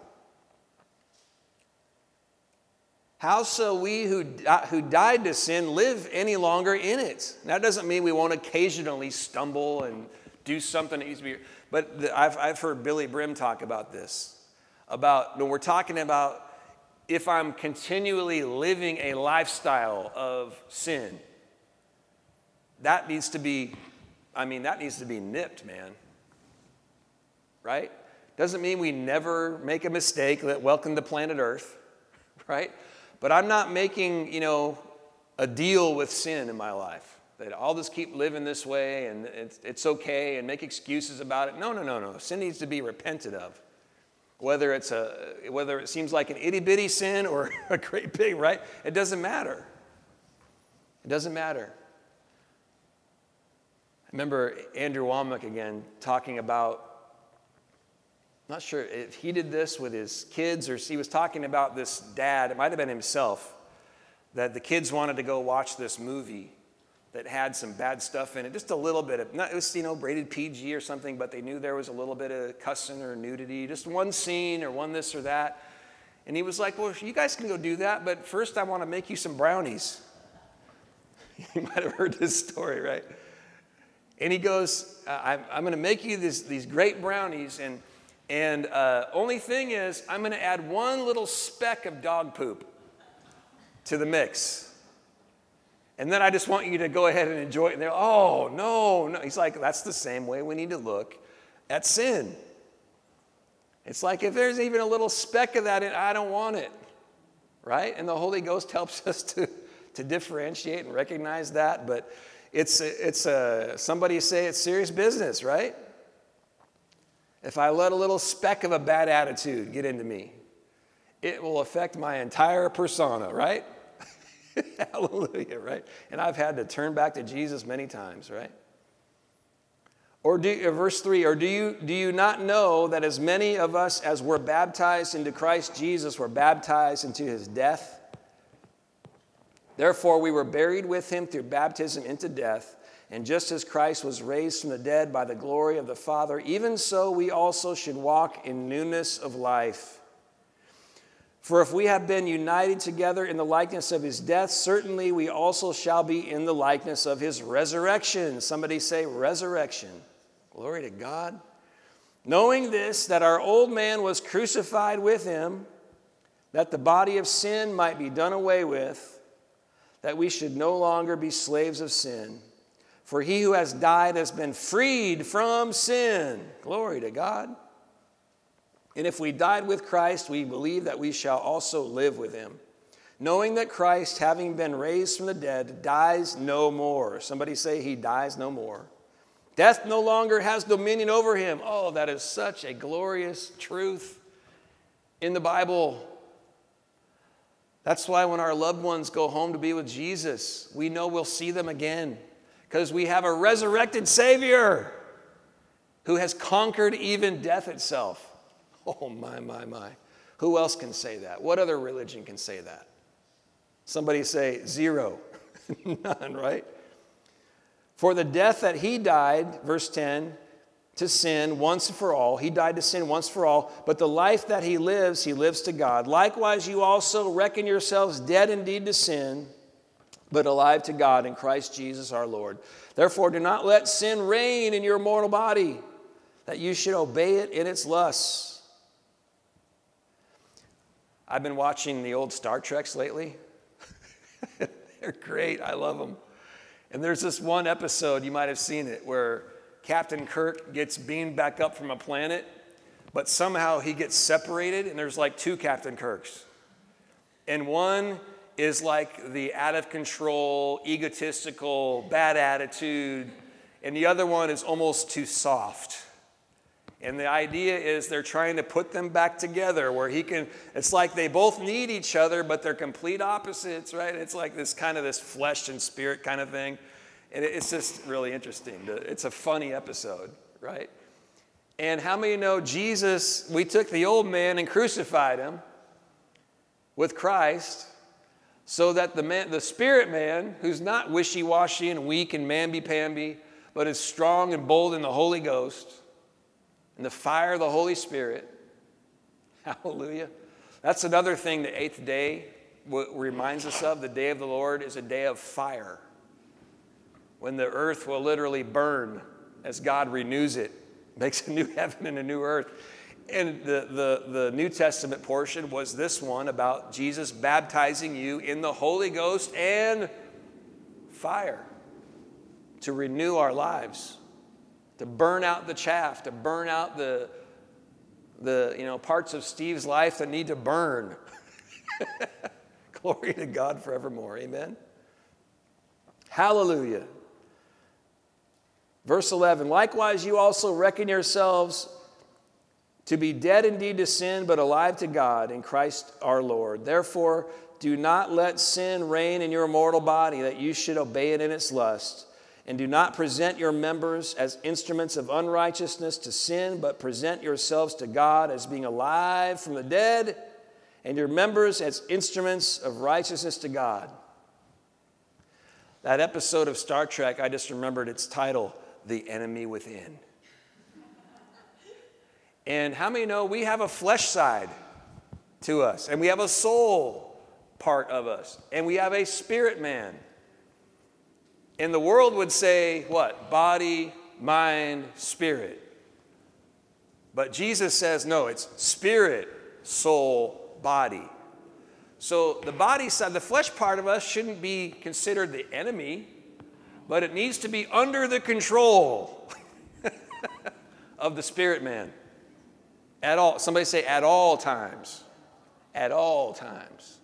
How shall we who, who died to sin live any longer in it? That doesn't mean we won't occasionally stumble and do something that needs to be. But the, I've, I've heard Billy Brim talk about this. About when we're talking about if I'm continually living a lifestyle of sin, that needs to be, I mean, that needs to be nipped, man. Right? Doesn't mean we never make a mistake. That welcome to planet Earth, right? But I'm not making, you know, a deal with sin in my life. That I'll just keep living this way and it's, it's okay and make excuses about it. No, no, no, no. Sin needs to be repented of. Whether it's a, whether it seems like an itty bitty sin or a great big, right? It doesn't matter. It doesn't matter. I remember Andrew Wommack again talking about, I'm not sure if he did this with his kids or he was talking about this dad, it might have been himself, that the kids wanted to go watch this movie that had some bad stuff in it, just a little bit of, not, it was, you know, rated P G or something, but they knew there was a little bit of cussing or nudity, just one scene or one this or that. And he was like, well, you guys can go do that, but first I want to make you some brownies. You might have heard this story, right? And he goes, I'm, I'm going to make you this, these great brownies, and, and uh, only thing is, I'm going to add one little speck of dog poop to the mix. And then I just want you to go ahead and enjoy it. And they're, oh, no, no. He's like, that's the same way we need to look at sin. It's like if there's even a little speck of that in, I don't want it, right? And the Holy Ghost helps us to, to differentiate and recognize that. But it's, it's a, somebody say it's serious business, right? If I let a little speck of a bad attitude get into me, it will affect my entire persona, right? Hallelujah, right? And I've had to turn back to Jesus many times, right? Or do, verse three, or do you, do you not know that as many of us as were baptized into Christ Jesus were baptized into his death? Therefore we were buried with him through baptism into death, and just as Christ was raised from the dead by the glory of the Father, even so we also should walk in newness of life. For if we have been united together in the likeness of his death, certainly we also shall be in the likeness of his resurrection. Somebody say resurrection. Glory to God. Knowing this, that our old man was crucified with him, that the body of sin might be done away with, that we should no longer be slaves of sin. For he who has died has been freed from sin. Glory to God. And if we died with Christ, we believe that we shall also live with him, knowing that Christ, having been raised from the dead, dies no more. Somebody say he dies no more. Death no longer has dominion over him. Oh, that is such a glorious truth in the Bible. That's why when our loved ones go home to be with Jesus, we know we'll see them again, because we have a resurrected Savior who has conquered even death itself. Oh, my, my, my. Who else can say that? What other religion can say that? Somebody say zero. None, right? For the death that he died, verse ten, to sin once and for all. He died to sin once for all. But the life that he lives, he lives to God. Likewise, you also reckon yourselves dead indeed to sin, but alive to God in Christ Jesus our Lord. Therefore, do not let sin reign in your mortal body, that you should obey it in its lusts. I've been watching the old Star Treks lately. They're great. I love them. And there's this one episode, you might have seen it, where Captain Kirk gets beamed back up from a planet, but somehow he gets separated, and there's like two Captain Kirks. And one is like the out-of-control, egotistical, bad attitude, and the other one is almost too soft. And the idea is they're trying to put them back together where he can, it's like they both need each other, but they're complete opposites, right? It's like this kind of this flesh and spirit kind of thing. And it's just really interesting. It's a funny episode, right? And how many know Jesus, we took the old man and crucified him with Christ so that the man, the spirit man, who's not wishy-washy and weak and mamby-pamby, but is strong and bold in the Holy Ghost, and the fire of the Holy Spirit. Hallelujah. That's another thing the eighth day reminds us of. The day of the Lord is a day of fire, when the earth will literally burn as God renews it, makes a new heaven and a new earth. And the, the, the New Testament portion was this one about Jesus baptizing you in the Holy Ghost and fire to renew our lives, to burn out the chaff, to burn out the, the you know parts of Steve's life that need to burn. Glory to God forevermore. Amen. Hallelujah. Verse eleven, likewise you also reckon yourselves to be dead indeed to sin, but alive to God in Christ our Lord. Therefore, do not let sin reign in your mortal body, that you should obey it in its lust. And do not present your members as instruments of unrighteousness to sin, but present yourselves to God as being alive from the dead, and your members as instruments of righteousness to God. That episode of Star Trek, I just remembered its title, The Enemy Within. And how many know we have a flesh side to us, and we have a soul part of us, and we have a spirit man. And the world would say, what? Body, mind, spirit. But Jesus says, no, it's spirit, soul, body. So the body side, the flesh part of us shouldn't be considered the enemy, but it needs to be under the control of the spirit man. At all, somebody say at all times. At all times.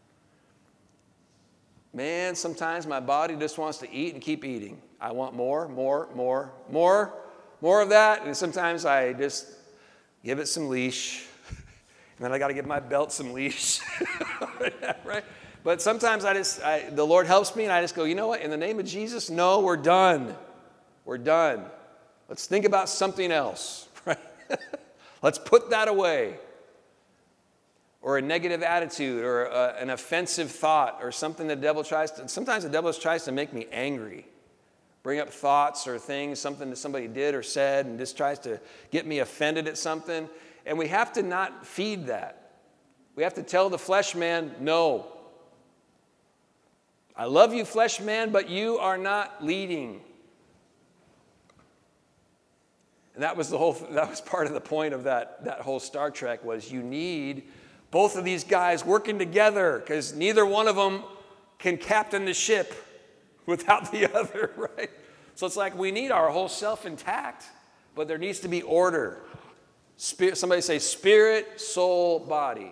Man, sometimes my body just wants to eat and keep eating. I want more, more, more, more, more of that. And sometimes I just give it some leash. And then I got to give my belt some leash. Right? But sometimes I just, I, the Lord helps me and I just go, you know what? In the name of Jesus, no, we're done. We're done. Let's think about something else. Right? Let's put that away. Or a negative attitude, or a, an offensive thought, or something the devil tries to, sometimes the devil tries to make me angry. Bring up thoughts or things, something that somebody did or said, and just tries to get me offended at something. And we have to not feed that. We have to tell the flesh man, no. I love you, flesh man, but you are not leading. And that was the whole, that was part of the point of that, that whole Star Trek was you need both of these guys working together because neither one of them can captain the ship without the other, right? So it's like we need our whole self intact, but there needs to be order. Spirit, somebody say spirit, soul, body.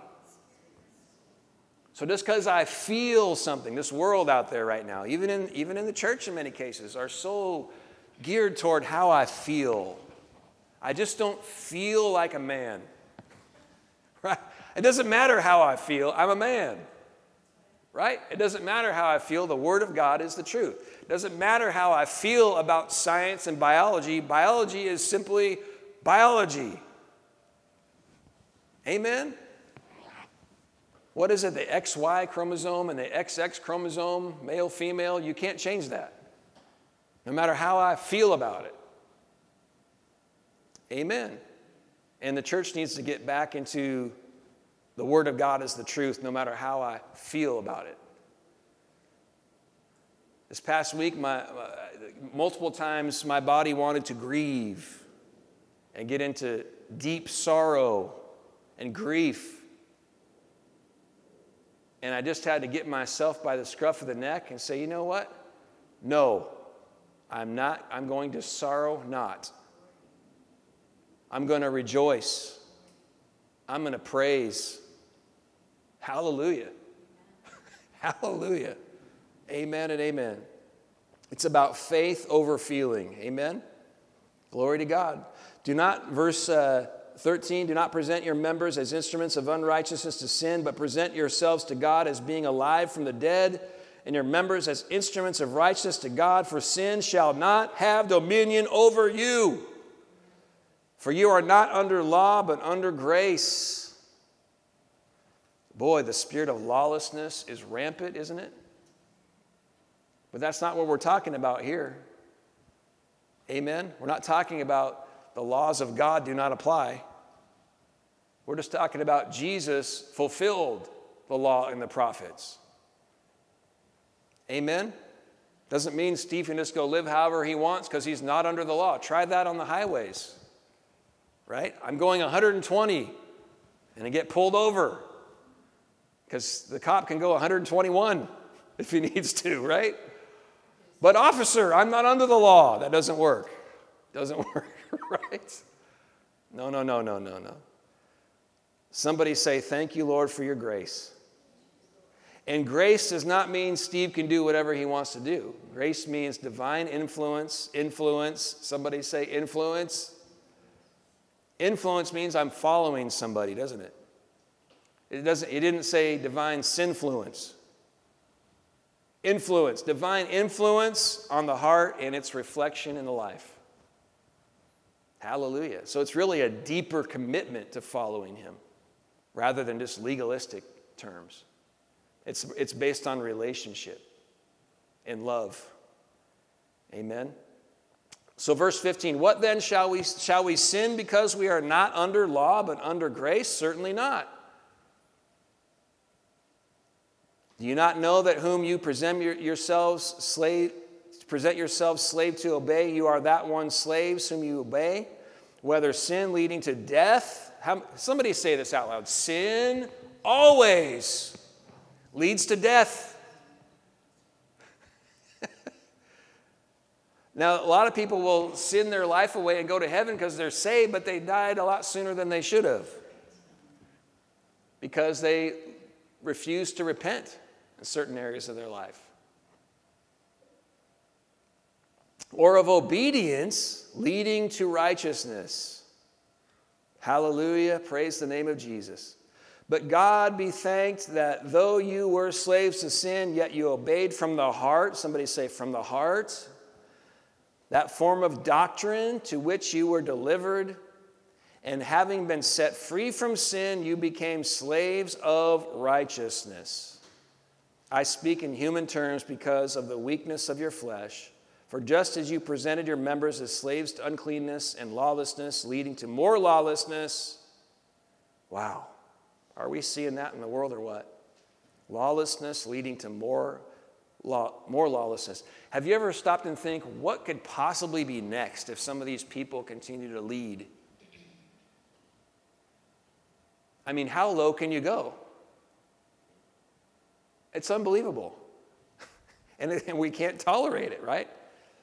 So just because I feel something, this world out there right now, even in, even in the church in many cases, are so geared toward how I feel. I just don't feel like a man. Right? It doesn't matter how I feel. I'm a man. Right? It doesn't matter how I feel. The Word of God is the truth. It doesn't matter how I feel about science and biology. Biology is simply biology. Amen? What is it? The X Y chromosome and the X X chromosome, male, female, you can't change that. No matter how I feel about it. Amen. And the church needs to get back into the Word of God as the truth, no matter how I feel about it. This past week, my, uh, multiple times my body wanted to grieve and get into deep sorrow and grief. And I just had to get myself by the scruff of the neck and say, you know what? No, I'm not. I'm going to sorrow not. I'm going to rejoice. I'm going to praise. Hallelujah. Hallelujah. Amen and amen. It's about faith over feeling. Amen. Glory to God. Do not, verse uh, thirteen, do not present your members as instruments of unrighteousness to sin, but present yourselves to God as being alive from the dead, and your members as instruments of righteousness to God, for sin shall not have dominion over you. For you are not under law, but under grace. Boy, the spirit of lawlessness is rampant, isn't it? But that's not what we're talking about here. Amen? We're not talking about the laws of God do not apply. We're just talking about Jesus fulfilled the law and the prophets. Amen? Doesn't mean Steve can just go live however he wants because he's not under the law. Try that on the highways. Right? I'm going one hundred twenty and I get pulled over because the cop can go one hundred twenty-one if he needs to, right? But officer, I'm not under the law. That doesn't work. Doesn't work, right? No, no, no, no, no, no. Somebody say, thank you, Lord, for your grace. And grace does not mean Steve can do whatever he wants to do. Grace means divine influence, influence. Somebody say influence. Influence means I'm following somebody, doesn't it? It doesn't, it didn't say divine sinfluence. Influence, divine influence on the heart and its reflection in the life. Hallelujah. So it's really a deeper commitment to following him rather than just legalistic terms. It's, it's based on relationship and love. Amen. So verse fifteen, what then shall we, shall we sin because we are not under law but under grace? Certainly not. Do you not know that whom you present your, yourselves slave, present yourselves slave to obey, you are that one slaves whom you obey, whether sin leading to death? How, somebody say this out loud. Sin always leads to death. Now, a lot of people will sin their life away and go to heaven because they're saved, but they died a lot sooner than they should have because they refused to repent in certain areas of their life. Or of obedience leading to righteousness. Hallelujah, praise the name of Jesus. But God be thanked that though you were slaves to sin, yet you obeyed from the heart. Somebody say, from the heart. That form of doctrine to which you were delivered. And having been set free from sin, you became slaves of righteousness. I speak in human terms because of the weakness of your flesh. For just as you presented your members as slaves to uncleanness and lawlessness, leading to more lawlessness. Wow. Are we seeing that in the world or what? Lawlessness leading to more, law, more lawlessness. Have you ever stopped and think, what could possibly be next if some of these people continue to lead? I mean, how low can you go? It's unbelievable. and, and we can't tolerate it, right?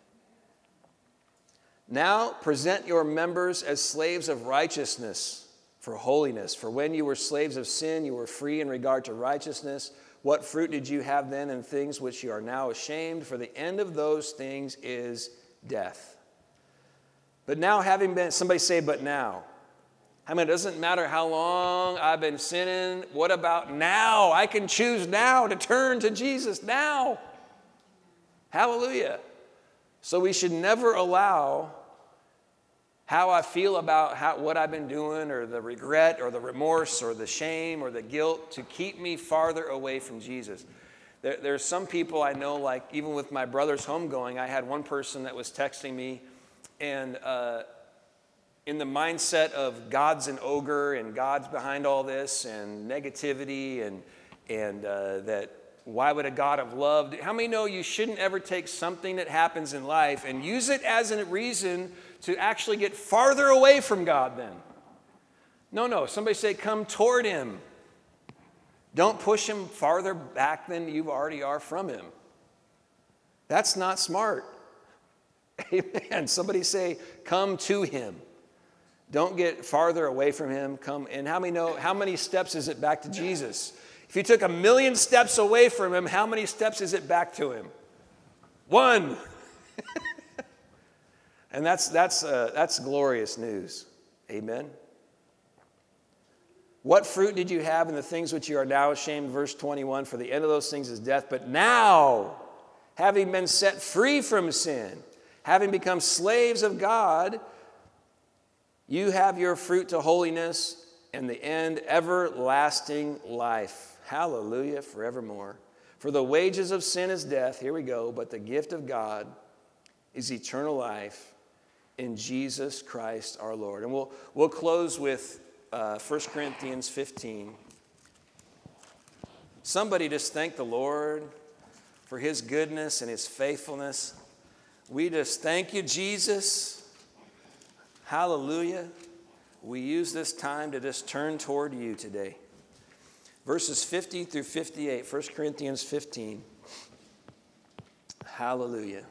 Now present your members as slaves of righteousness for holiness. For when you were slaves of sin, you were free in regard to righteousness. What fruit did you have then in things which you are now ashamed? For the end of those things is death. But now having been, somebody say, but now. I mean, it doesn't matter how long I've been sinning. What about now? I can choose now to turn to Jesus now. Hallelujah. So we should never allow how I feel about how, what I've been doing, or the regret or the remorse or the shame or the guilt to keep me farther away from Jesus. There, there's some people I know, like even with my brother's homegoing, I had one person that was texting me and uh, in the mindset of God's an ogre and God's behind all this and negativity and, and uh, that why would a God of love? How many know you shouldn't ever take something that happens in life and use it as a reason to actually get farther away from God then? No, no. Somebody say, come toward him. Don't push him farther back than you already are from him. That's not smart. Amen. Somebody say, come to him. Don't get farther away from him. Come. And how many know, how many steps is it back to Jesus? If you took a million steps away from him, how many steps is it back to him? One. And that's, that's, uh, that's glorious news. Amen. What fruit did you have in the things which you are now ashamed? Verse twenty-one, for the end of those things is death. But now, having been set free from sin, having become slaves of God, you have your fruit to holiness, and the end everlasting life. Hallelujah, forevermore. For the wages of sin is death. Here we go. But the gift of God is eternal life in Jesus Christ our Lord. And we'll, we'll close with uh, First Corinthians fifteen. Somebody just thank the Lord for his goodness and his faithfulness. We just thank you, Jesus. Hallelujah. We use this time to just turn toward you today. Verses fifty through fifty-eight, First Corinthians fifteen. Hallelujah.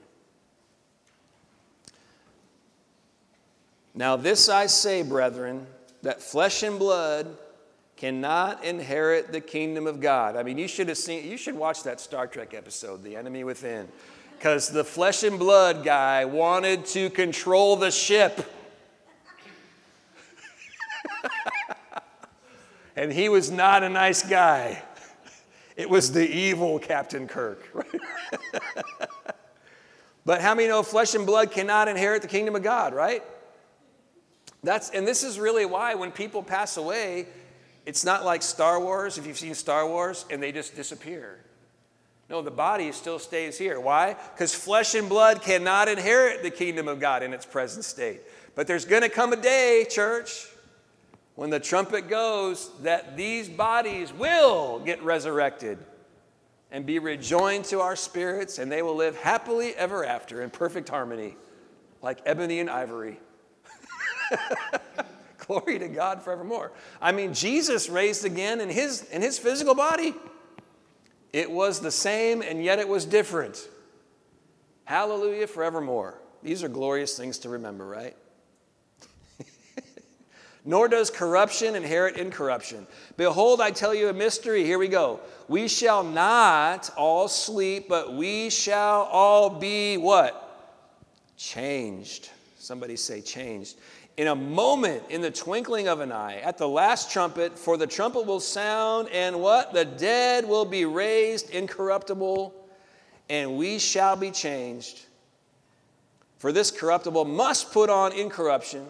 Now this I say, brethren, that flesh and blood cannot inherit the kingdom of God. I mean, you should have seen, you should watch that Star Trek episode, The Enemy Within, because the flesh and blood guy wanted to control the ship. And he was not a nice guy. It was the evil Captain Kirk. Right? But how many know flesh and blood cannot inherit the kingdom of God, right? That's, and this is really why when people pass away, it's not like Star Wars, if you've seen Star Wars, and they just disappear. No, the body still stays here. Why? Because flesh and blood cannot inherit the kingdom of God in its present state. But there's going to come a day, church, when the trumpet goes, that these bodies will get resurrected and be rejoined to our spirits, and they will live happily ever after in perfect harmony, like ebony and ivory. Glory to God forevermore. I mean, Jesus raised again in his, in his physical body. It was the same, and yet it was different. Hallelujah forevermore. These are glorious things to remember, right? Nor does corruption inherit incorruption. Behold, I tell you a mystery. Here we go. We shall not all sleep, but we shall all be what? Changed. Somebody say changed. In a moment, in the twinkling of an eye, at the last trumpet, for the trumpet will sound, and what? The dead will be raised incorruptible, and we shall be changed. For this corruptible must put on incorruption.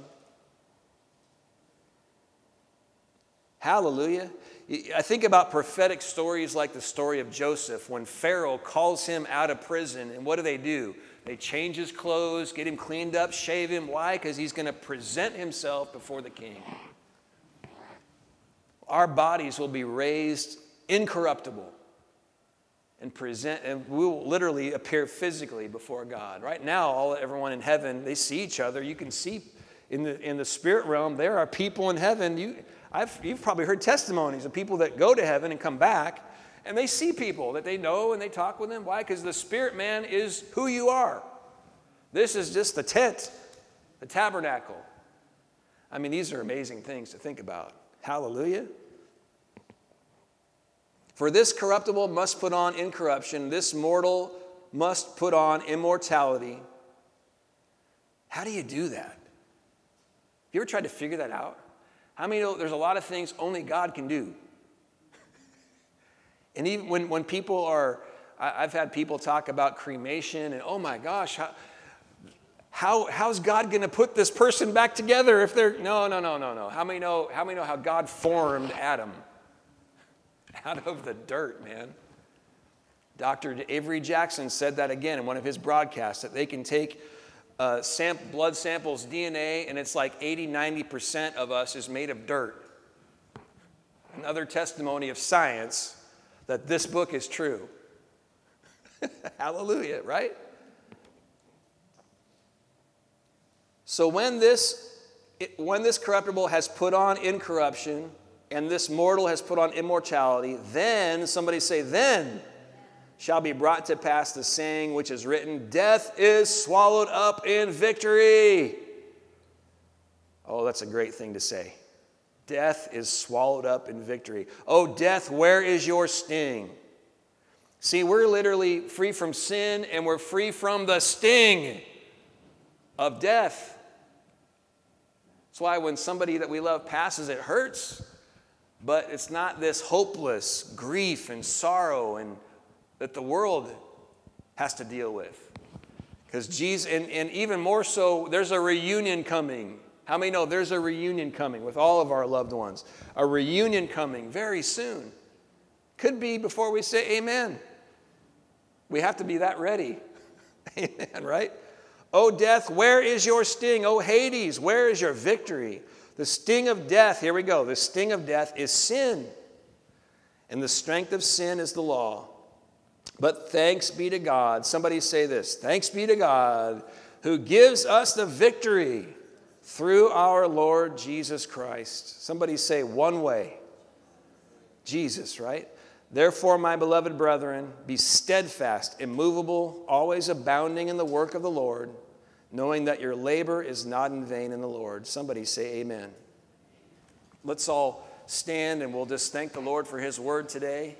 Hallelujah. I think about prophetic stories like the story of Joseph when Pharaoh calls him out of prison. And what do they do? They change his clothes, get him cleaned up, shave him. Why? Because he's going to present himself before the king. Our bodies will be raised incorruptible and present, and we will literally appear physically before God. Right now, all everyone in heaven, they see each other. You can see in the in the spirit realm, there are people in heaven. You I've, you've probably heard testimonies of people that go to heaven and come back, and they see people that they know and they talk with them. Why? Because the spirit man is who you are. This is just the tent, the tabernacle. I mean, these are amazing things to think about. Hallelujah. For this corruptible must put on incorruption. This mortal must put on immortality. How do you do that? Have you ever tried to figure that out? How many know there's a lot of things only God can do? And even when, when people are, I, I've had people talk about cremation and, oh my gosh, how, how how's God going to put this person back together if they're, no, no, no, no, no. How many know, how many know how God formed Adam? Out of the dirt, man. Doctor Avery Jackson said that again in one of his broadcasts, that they can take Uh, sam- blood samples, D N A, and it's like eighty, ninety percent of us is made of dirt. Another testimony of science that this book is true. Hallelujah, right? So when this, it, when this corruptible has put on incorruption, and this mortal has put on immortality, then, somebody say, then, shall be brought to pass the saying which is written, death is swallowed up in victory. Oh, that's a great thing to say. Death is swallowed up in victory. Oh, death, where is your sting? See, we're literally free from sin, and we're free from the sting of death. That's why when somebody that we love passes, it hurts. But it's not this hopeless grief and sorrow and that the world has to deal with. Because Jesus, and, and even more so, there's a reunion coming. How many know there's a reunion coming with all of our loved ones? A reunion coming very soon. Could be before we say amen. We have to be that ready. Amen, right? Oh, death, where is your sting? Oh, Hades, where is your victory? The sting of death, here we go. The sting of death is sin. And the strength of sin is the law. But thanks be to God. Somebody say this. Thanks be to God who gives us the victory through our Lord Jesus Christ. Somebody say one way. Jesus, right? Therefore, my beloved brethren, be steadfast, immovable, always abounding in the work of the Lord, knowing that your labor is not in vain in the Lord. Somebody say amen. Let's all stand and we'll just thank the Lord for his word today.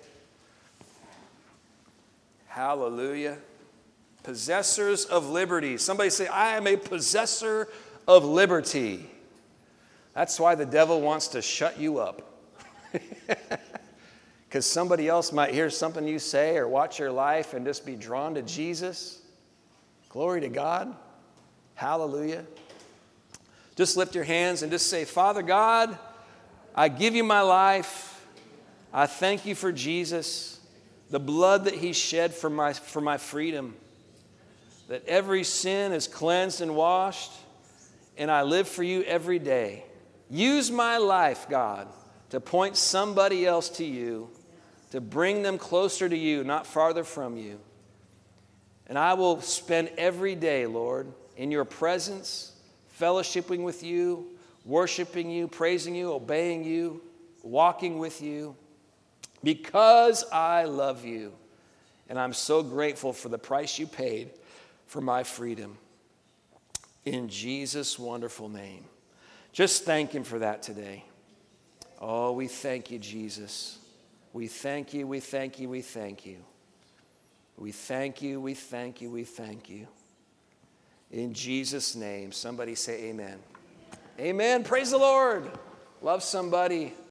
Hallelujah. Possessors of liberty. Somebody say, I am a possessor of liberty. That's why the devil wants to shut you up. Because somebody else might hear something you say or watch your life and just be drawn to Jesus. Glory to God. Hallelujah. Just lift your hands and just say, Father God, I give you my life. I thank you for Jesus, the blood that he shed for my, for my freedom, that every sin is cleansed and washed, and I live for you every day. Use my life, God, to point somebody else to you, to bring them closer to you, not farther from you. And I will spend every day, Lord, in your presence, fellowshipping with you, worshiping you, praising you, obeying you, walking with you, because I love you. And I'm so grateful for the price you paid for my freedom. In Jesus' wonderful name. Just thank him for that today. Oh, we thank you, Jesus. We thank you, we thank you, we thank you. We thank you, we thank you, we thank you. In Jesus' name, somebody say amen. Amen. Praise the Lord. Love somebody.